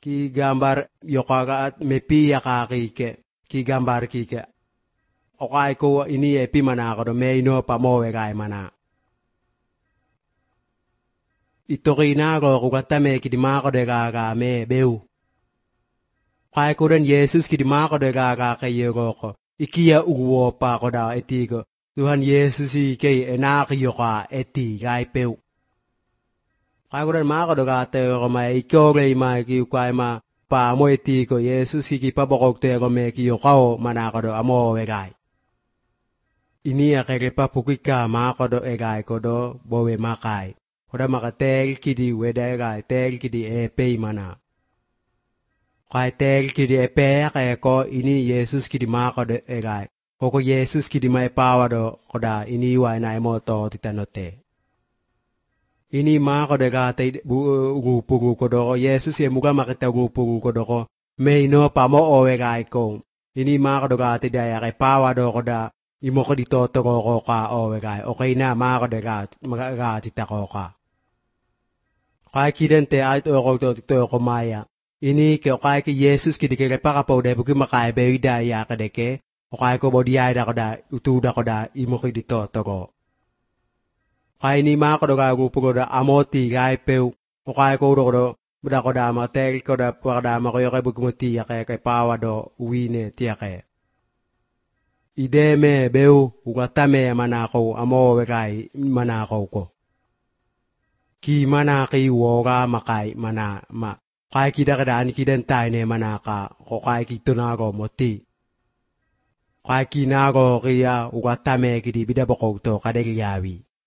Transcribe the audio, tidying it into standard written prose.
ki gambar yokaga at mepi yakakike ki gambar kike okay ko ini epi mana ko do me ino pa mo kay mana ito kinago ko katame kidima ko de gaga me beu kay ko den Jesus kidima ko de gaga kayo ko ikia uwo pa ko da etigo Tuhan Yesus kay enak yoka eti gay peu kay ko den ma ko do gate ko may ikaw gay ma ki kay ma pa mo eti ko Jesus kikipabokok te ko me ki yokao mana ko do amo egay ini akerepa pukika ma ko do egay ko do bowe makay koda makatel kidi weda egay tel kidi epe mana kay tel kidi epe kay ko ini Jesus kidi ma ko do egay koko Jesus kidi may pawa do koda ini wa na mo to titanote ini ma ko de gate ngupungu ko do Jesus ye muga makita ngupungu ko do ko may no pa mo o egay ko ini ma ko do gate daya kay pawa do koda imo ko dito to ko ka o egay okay na ma ko de gate magagati ta ko ka kay kidente ay to ko to ko maya ini ke kay ki Jesus kidi kay pa ka po de buki makay be daya ka de ke okay ko bodi ay da ko da utuda ko da imo ko dito to ko kay ni ma ko do ga gupu ko da amoti gay peu o kay ko do da ko da ma tel ko da pa da ma ko yo kay bugmuti ya kay pawa do wine ti kay ideme beu ugatame manako amo we kay manako ko ki manaki woga makay mana ma kay kida kada ni kidan tay ne manaka ko kay kitunago moti kay kinago kiya ugatame kidi bida bokog to kadel yawi